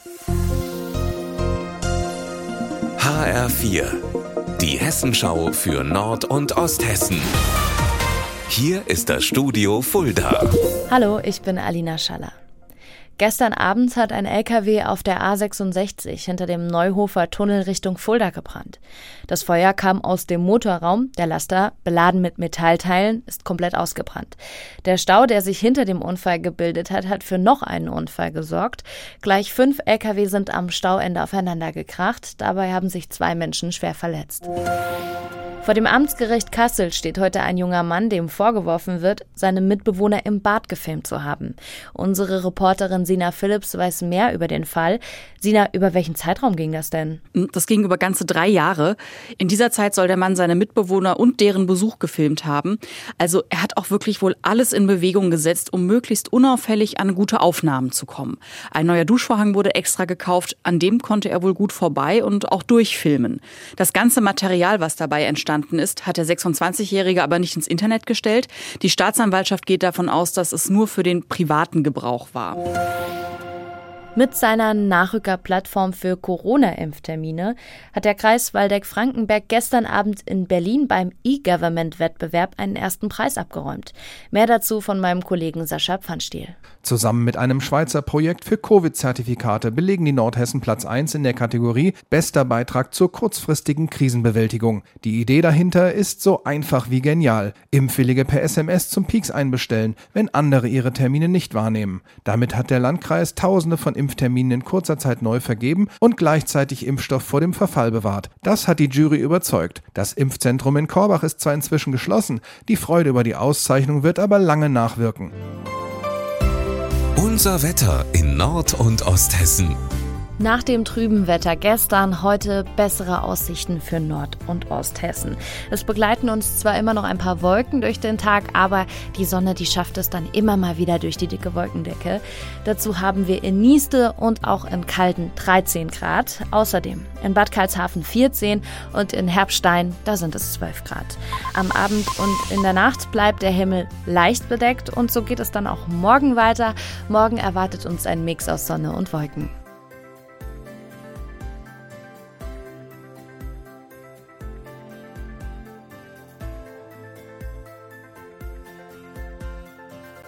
HR4, die Hessenschau für Nord- und Osthessen. Hier ist das Studio Fulda. Hallo, ich bin Alina Schaller. Gestern Abend hat ein LKW auf der A66 hinter dem Neuhofer Tunnel Richtung Fulda gebrannt. Das Feuer kam aus dem Motorraum. Der Laster, beladen mit Metallteilen, ist komplett ausgebrannt. Der Stau, der sich hinter dem Unfall gebildet hat, hat für noch einen Unfall gesorgt. Gleich 5 LKW sind am Stauende aufeinander gekracht. Dabei haben sich 2 Menschen schwer verletzt. Vor dem Amtsgericht Kassel steht heute ein junger Mann, dem vorgeworfen wird, seine Mitbewohner im Bad gefilmt zu haben. Unsere Reporterin Sina Phillips weiß mehr über den Fall. Sina, über welchen Zeitraum ging das denn? Das ging über ganze 3 Jahre. In dieser Zeit soll der Mann seine Mitbewohner und deren Besuch gefilmt haben. Also er hat auch wirklich wohl alles in Bewegung gesetzt, um möglichst unauffällig an gute Aufnahmen zu kommen. Ein neuer Duschvorhang wurde extra gekauft, an dem konnte er wohl gut vorbei und auch durchfilmen. Das ganze Material, was dabei entstanden ist, hat der 26-Jährige aber nicht ins Internet gestellt. Die Staatsanwaltschaft geht davon aus, dass es nur für den privaten Gebrauch war. Mit seiner Nachrückerplattform für Corona-Impftermine hat der Kreis Waldeck-Frankenberg gestern Abend in Berlin beim E-Government-Wettbewerb einen ersten Preis abgeräumt. Mehr dazu von meinem Kollegen Sascha Pfannstiel. Zusammen mit einem Schweizer Projekt für Covid-Zertifikate belegen die Nordhessen Platz 1 in der Kategorie Bester Beitrag zur kurzfristigen Krisenbewältigung. Die Idee dahinter ist so einfach wie genial. Impfwillige per SMS zum Peaks einbestellen, wenn andere ihre Termine nicht wahrnehmen. Damit hat der Landkreis Tausende von Impfterminen in kurzer Zeit neu vergeben und gleichzeitig Impfstoff vor dem Verfall bewahrt. Das hat die Jury überzeugt. Das Impfzentrum in Korbach ist zwar inzwischen geschlossen, die Freude über die Auszeichnung wird aber lange nachwirken. Unser Wetter in Nord- und Osthessen. Nach dem trüben Wetter gestern, heute bessere Aussichten für Nord- und Osthessen. Es begleiten uns zwar immer noch ein paar Wolken durch den Tag, aber die Sonne, die schafft es dann immer mal wieder durch die dicke Wolkendecke. Dazu haben wir in Nieste und auch in Calden 13 Grad. Außerdem in Bad Karlshafen 14 und in Herbstein, da sind es 12 Grad. Am Abend und in der Nacht bleibt der Himmel leicht bedeckt und so geht es dann auch morgen weiter. Morgen erwartet uns ein Mix aus Sonne und Wolken.